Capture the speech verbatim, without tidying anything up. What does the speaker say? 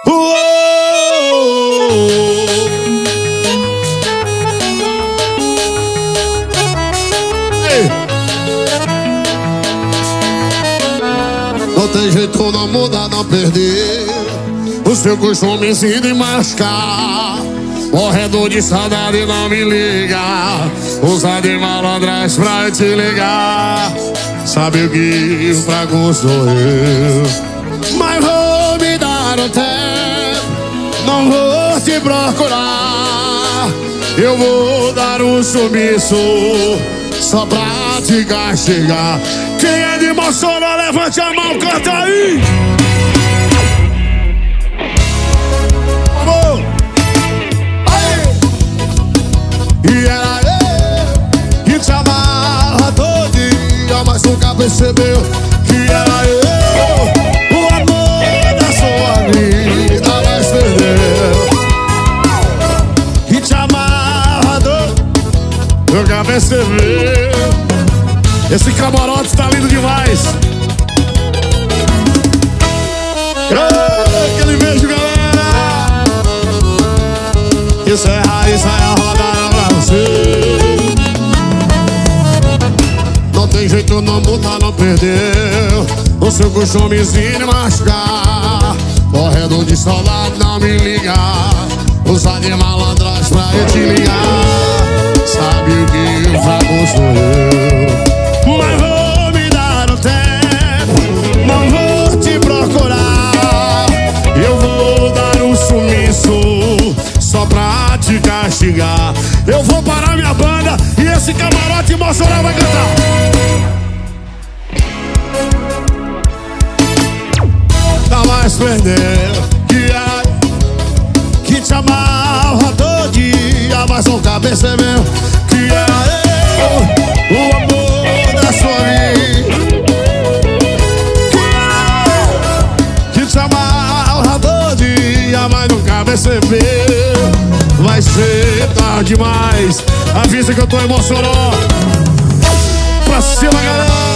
Uou! Ei! Não tem jeito, não muda, não perder o seu costumezinho de mascar. Morrendo de saudade, não me liga. Usa de malandragem pra te ligar. Sabe o que o fraco sou eu, mas vou me dar um tempo. Não vou te procurar. Eu vou dar um sumiço só pra te castigar. Quem é de Mossoró, levante a mão, canta aí. Amor. E era eu que te amava todo dia, mas nunca percebeu que era eu o amor da sua vida, mas perdeu. Que te amava todo, nunca percebeu. Esse camarote tá lindo demais. Aquele beijo, galera. Isso é raiz, é a roda. Não tem jeito, não muda, não perdeu o seu costumezinho de machucar. Morrendo de saudade, não me liga. Usa de malandragem pra eu te ligar. Sabe o que eu fraco sou eu, mas vou me dar um tempo. Não vou te procurar. Eu vou dar um sumiço só pra te castigar. Eu vou parar minha banda e esse camarote Mossoró vai cantar. Tá mais perdendo que é que te amava todo dia, mas nunca percebeu que era eu o amor da sua vida. Que, que te amava todo dia, mas nunca percebeu. Vai ser tarde demais. Avisa que eu tô em Mossoró. Pra cima, galera.